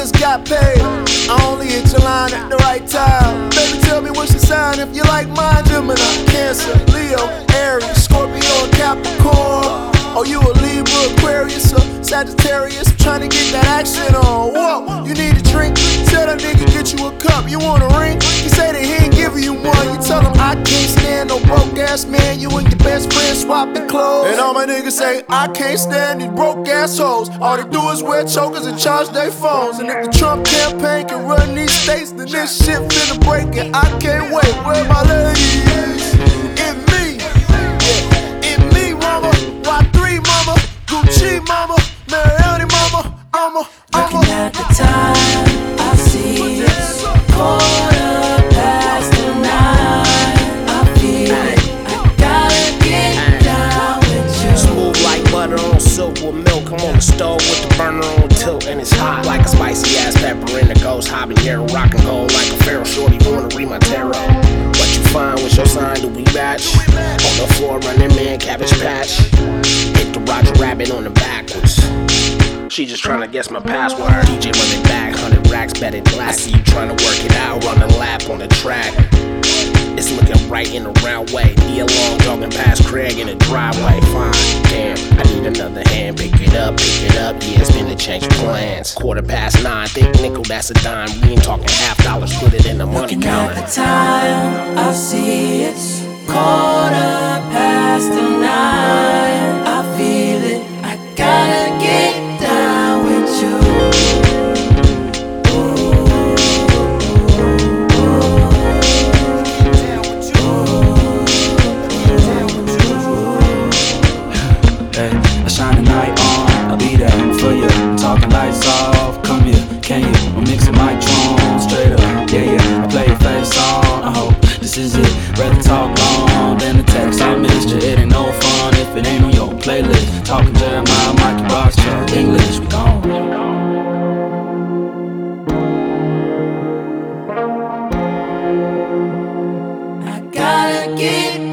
just got paid. I only hit your line at the right time. Baby, tell me what's your sign if you like mine. Gemini, Cancer, Leo, Aries, Scorpio, and Capricorn. Oh, you a Libra, Aquarius, or Sagittarius? Trying to get that action on. Whoa, you need a drink? Tell that nigga get you a cup. You want a ring? He say that he ain't giving you one. You tell him I can't stand no broke ass man. You and your best friend swapping clothes. And all my niggas say I can't stand these broke ass hoes. All they do is wear chokers and charge their phones. And if the Trump campaign can run these states, then this shit finna break and I can't wait. Where my ladies? It me, yeah, it me, mama. Y3 mama, Gucci mama, Mariani mama. Looking at the time, I see it's 9:15. I feel it, I gotta get down with you. Smooth like butter on silver milk. I'm on the stove with the burner on tilt, and it's hot like a spicy ass pepper in the ghost habanero. Rock and roll like a feral shorty, wanna read my tarot. What you find with your sign, do we match? On the floor running man, cabbage patch. Hit the Roger Rabbit on the backwards. She just tryna guess my password. DJ running back, 100 racks betted black. I see you tryna work it out, run a lap on the track. It's looking right in the round way. Me along, jogging past Craig in the driveway. Fine, damn, I need another hand. Pick it up, yeah, it's been to change plans. 9:15, think nickel, that's a dime. We ain't talking $half, put it in the money counter. Looking at the time, I see it's 9:15. I feel it, I gotta get down with you. Hey, I shine the night on, I'll be there for you. Talking lights off, come here, can you? I'm mixing my drone straight up, yeah. I play your favorite song, I hope this is it. Rather talk long than the text, I missed you. It ain't no fun if it ain't on your playlist. Talking Jeremiah, Mikey Box, Chuck, English, we gone. I gotta get